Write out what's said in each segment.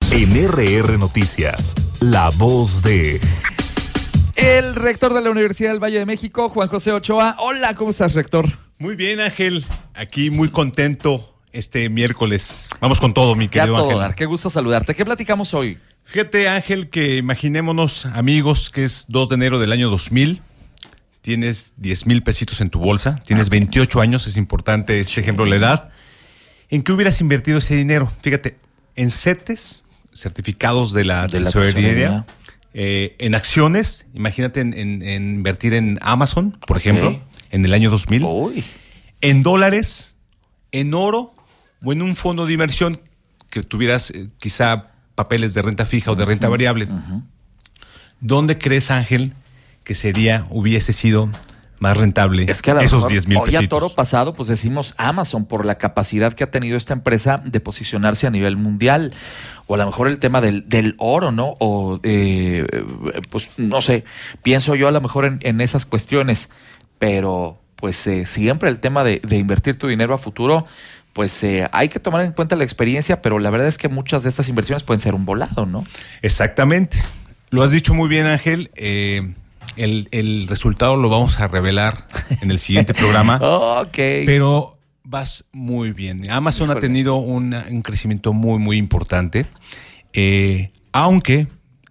En RR Noticias, la voz de... El rector de la Universidad del Valle de México, Juan José Ochoa. Hola, ¿cómo estás, rector? Muy bien, Ángel. Aquí muy contento este miércoles. Vamos con todo, mi querido Ángel. Dar. Qué gusto saludarte. ¿Qué platicamos hoy? Fíjate, Ángel, que imaginémonos, amigos, que es 2 de enero del año 2000. Tienes 10,000 pesitos en tu bolsa. Tienes 28 años, es importante este ejemplo de la edad. ¿En qué hubieras invertido ese dinero? Fíjate, en CETES, certificados de la tesorería. En acciones, imagínate en invertir en Amazon, por ejemplo, en el año 2000. Uy. En dólares, en oro o en un fondo de inversión que tuvieras quizá papeles de renta fija o de renta variable. ¿Dónde crees, Ángel, que hubiese sido más rentable es que esos 10,000 pesitos? Hoy a toro pasado, pues decimos Amazon por la capacidad que ha tenido esta empresa de posicionarse a nivel mundial. O a lo mejor el tema del oro, ¿no? O, pues no sé, pienso yo a lo mejor en esas cuestiones. Pero, pues siempre el tema de invertir tu dinero a futuro, pues hay que tomar en cuenta la experiencia, pero la verdad es que muchas de estas inversiones pueden ser un volado, ¿no? Exactamente. Lo has dicho muy bien, Ángel. El resultado lo vamos a revelar en el siguiente programa. Ok. Pero vas muy bien. Amazon ha tenido un crecimiento muy, muy importante. Aunque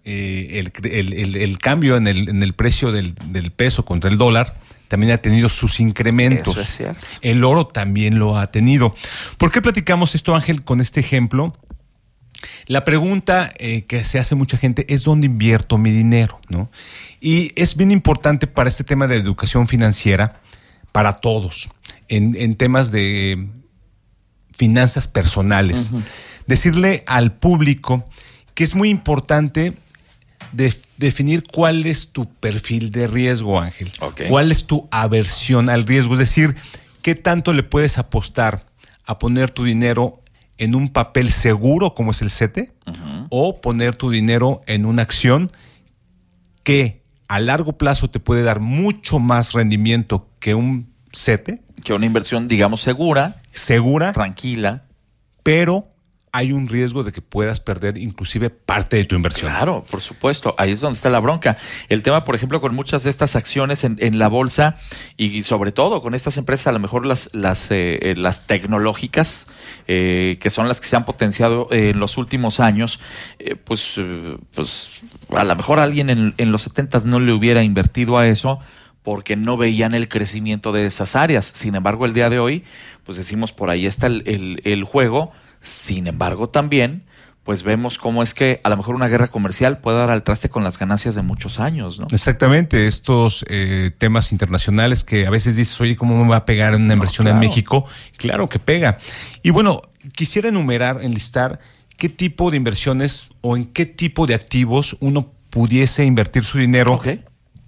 el cambio en el precio del peso contra el dólar también ha tenido sus incrementos. Eso es cierto. El oro también lo ha tenido. ¿Por qué platicamos esto, Ángel, con este ejemplo? La pregunta que se hace mucha gente es ¿dónde invierto mi dinero? ¿No? Y es bien importante para este tema de educación financiera, para todos, en temas de finanzas personales. Decirle al público que es muy importante definir cuál es tu perfil de riesgo, Ángel. Okay. ¿Cuál es tu aversión al riesgo? Es decir, ¿qué tanto le puedes apostar a poner tu dinero en un papel seguro como es el CETE o poner tu dinero en una acción que a largo plazo te puede dar mucho más rendimiento que un CETE? Que una inversión, digamos, segura, tranquila, pero hay un riesgo de que puedas perder inclusive parte de tu inversión. Claro, por supuesto, ahí es donde está la bronca. El tema, por ejemplo, con muchas de estas acciones en la bolsa y sobre todo con estas empresas, a lo mejor las tecnológicas, que son las que se han potenciado en los últimos años, pues a lo mejor alguien en los 70s no le hubiera invertido a eso porque no veían el crecimiento de esas áreas. Sin embargo, el día de hoy, pues decimos, por ahí está el juego. Sin embargo, también, pues vemos cómo es que a lo mejor una guerra comercial puede dar al traste con las ganancias de muchos años, ¿no? Exactamente, estos temas internacionales que a veces dices, oye, ¿cómo me va a pegar en una inversión en México? Claro que pega. Y bueno, quisiera enlistar qué tipo de inversiones o en qué tipo de activos uno pudiese invertir su dinero. Okay.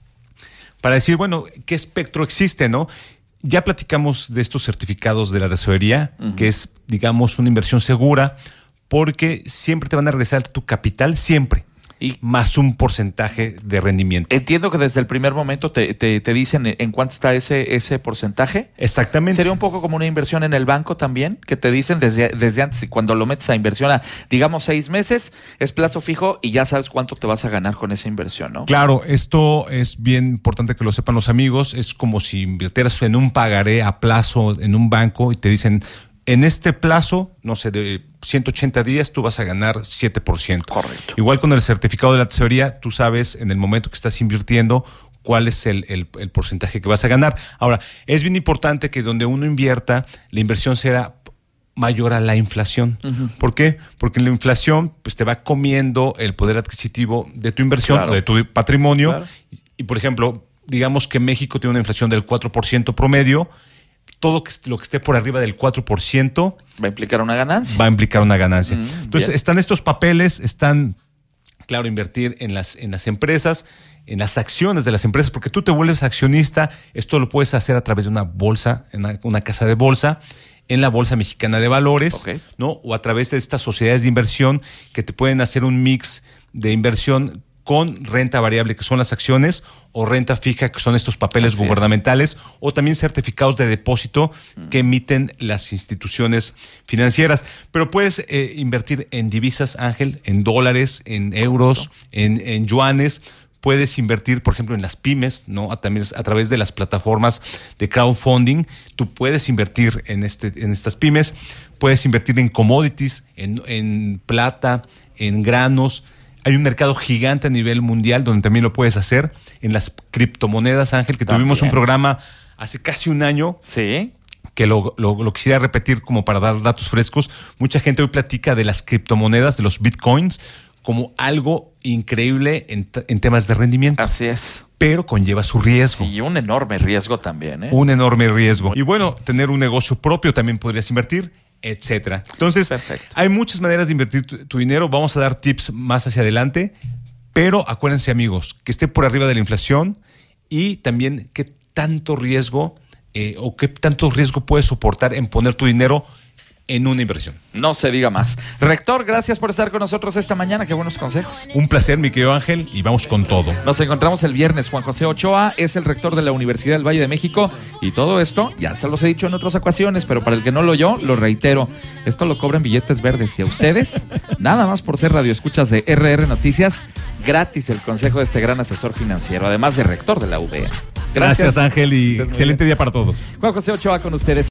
Para decir, bueno, ¿qué espectro existe, no? Ya platicamos de estos certificados de la tesorería, que es, digamos, una inversión segura, porque siempre te van a regresar tu capital, siempre, y más un porcentaje de rendimiento. Entiendo que desde el primer momento te dicen en cuánto está ese porcentaje. Exactamente. Sería un poco como una inversión en el banco también, que te dicen desde antes, cuando lo metes a inversión a, digamos, 6 meses, es plazo fijo y ya sabes cuánto te vas a ganar con esa inversión, ¿no? Claro, esto es bien importante que lo sepan los amigos. Es como si invirtieras en un pagaré a plazo en un banco y te dicen, en este plazo, no sé, de 180 días, tú vas a ganar 7%. Correcto. Igual con el certificado de la tesorería, tú sabes en el momento que estás invirtiendo cuál es el porcentaje que vas a ganar. Ahora, es bien importante que donde uno invierta, la inversión sea mayor a la inflación. ¿Por qué? Porque la inflación pues te va comiendo el poder adquisitivo de tu inversión, o de tu patrimonio. Claro. Y, por ejemplo, digamos que México tiene una inflación del 4% promedio. Todo lo que esté por arriba del 4% va a implicar una ganancia. Entonces, están estos papeles, claro, invertir en las empresas, en las acciones de las empresas, porque tú te vuelves accionista. Esto lo puedes hacer a través de una bolsa, en una casa de bolsa, en la Bolsa Mexicana de Valores, ¿no? O a través de estas sociedades de inversión que te pueden hacer un mix de inversión con renta variable, que son las acciones, o renta fija, que son estos papeles gubernamentales, o también certificados de depósito que emiten las instituciones financieras. Pero puedes invertir en divisas, Ángel, en dólares, en euros, en yuanes. Puedes invertir, por ejemplo, en las pymes, ¿no? También a través de las plataformas de crowdfunding. Tú puedes invertir en estas pymes. Puedes invertir en commodities, en plata, en granos. Hay un mercado gigante a nivel mundial donde también lo puedes hacer. En las criptomonedas, Ángel, que tuvimos un programa hace casi un año. Sí. Que lo quisiera repetir como para dar datos frescos. Mucha gente hoy platica de las criptomonedas, de los bitcoins, como algo increíble en temas de rendimiento. Así es. Pero conlleva su riesgo. Y un enorme riesgo también, ¿eh? Un enorme riesgo. Y bueno, tener un negocio propio también podrías invertir, etcétera. Entonces, perfecto. Hay muchas maneras de invertir tu dinero. Vamos a dar tips más hacia adelante. Pero acuérdense, amigos, que esté por arriba de la inflación y también qué tanto riesgo o qué tanto riesgo puedes soportar en poner tu dinero en una inversión. No se diga más. Rector, gracias por estar con nosotros esta mañana. Qué buenos consejos. Un placer, mi querido Ángel, y vamos con todo. Nos encontramos el viernes. Juan José Ochoa es el rector de la Universidad del Valle de México y todo esto ya se los he dicho en otras ocasiones, pero para el que no lo oyó, lo reitero. Esto lo cobran billetes verdes y a ustedes, nada más por ser radioescuchas de RR Noticias, gratis el consejo de este gran asesor financiero, además de rector de la UVA. Gracias, Ángel, y excelente día para todos. Juan José Ochoa con ustedes.